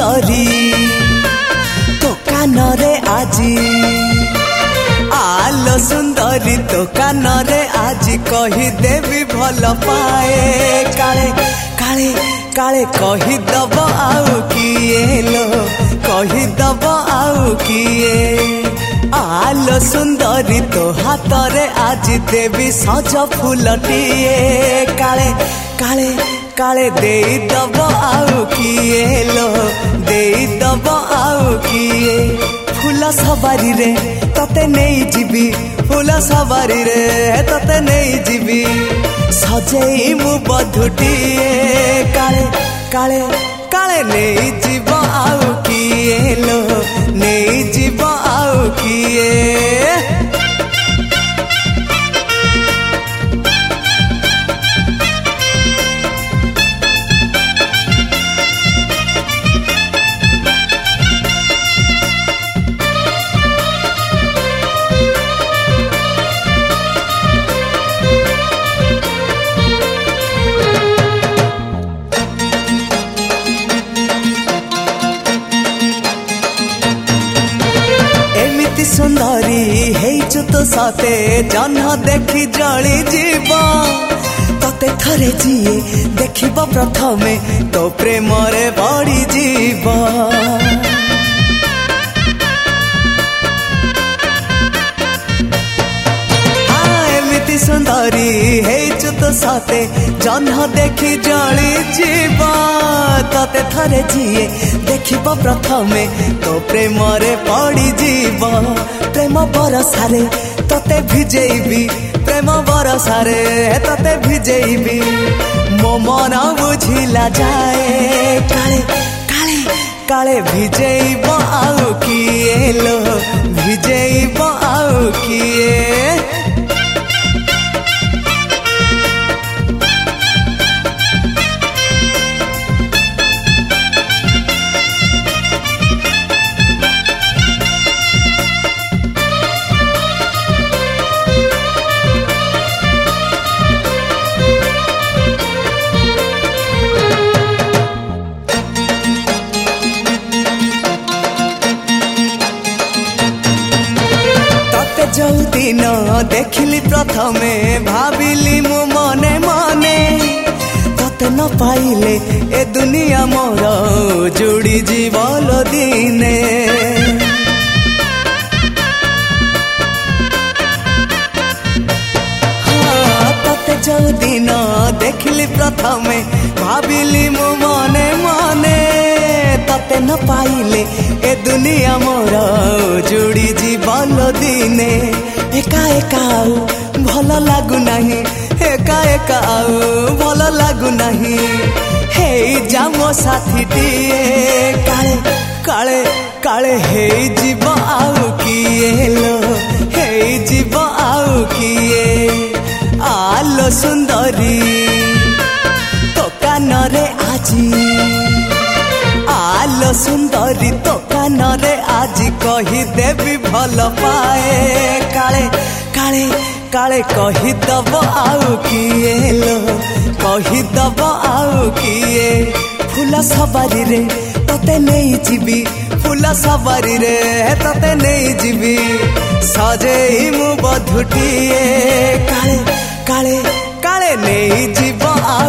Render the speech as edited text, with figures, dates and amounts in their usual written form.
सुंदरी तो कानरे आजी आलो सुंदरी तो कानरे आजी कही देवी भल पाए काले काले काले कही दब आउ किए लो कही दब आउ किए आलो सुंदरी तो हाथरे आज देवी सज फूलटिए काले काले काले दे दब आउ किए लो दे दब आउ किए फूल सवारी रे तते नहीं जीवी फूल सवारी रे तते नहीं जीवी सजेई मु बधुटिए काले काले काले नहीं जीव आउ किए लो नहीं जीव आउ किए सुंदरी हेचु तो सते जन्ह देखी जली जीव तते थरे जीए देखिब प्रथमे तो प्रेम रे बड़ी जीव एमिति सुंदरी हेचु तो सते जन्ह देखी जली जीव तते थरे जीए देखिब प्रथमे तो प्रेम रे पड़ी जीव प्रेम बरसारे तते भिजेबी प्रेम बरसारे तते भिजेबी मो मन बुझिला जाए काले काले काले भिजेब आउ किए लो भिजेब आउ किए जो दिन देखिली प्रथमे भाविली मु मने मने तते न पाइले ए दुनिया मोर जुड़ी जीवल दिने तते जो दिन देखिली प्रथमे भाविली मु मने मने तते न पाइले ए दुनिया मोर जुड़ी जीवल दिने एका एका आउ भल लागु नाही एका एका आउ भल लागु नाही हे जा मो साथीटिए काले काले काले हे जीव आउ किए लो हे जीव आउ किए आलो सुंदरी तो कानरे आजी आलो सुंदरी तो कानरे आज कही देवी भल पाए काले काले काले कही दब आउ किए लो कही दब आउ किए फूल सवारी रे तते नहीं जीवी फूल सवारी रे तते नहीं जीवी सजेई मु बधुटिए काले काले काले नहीं जीव आउ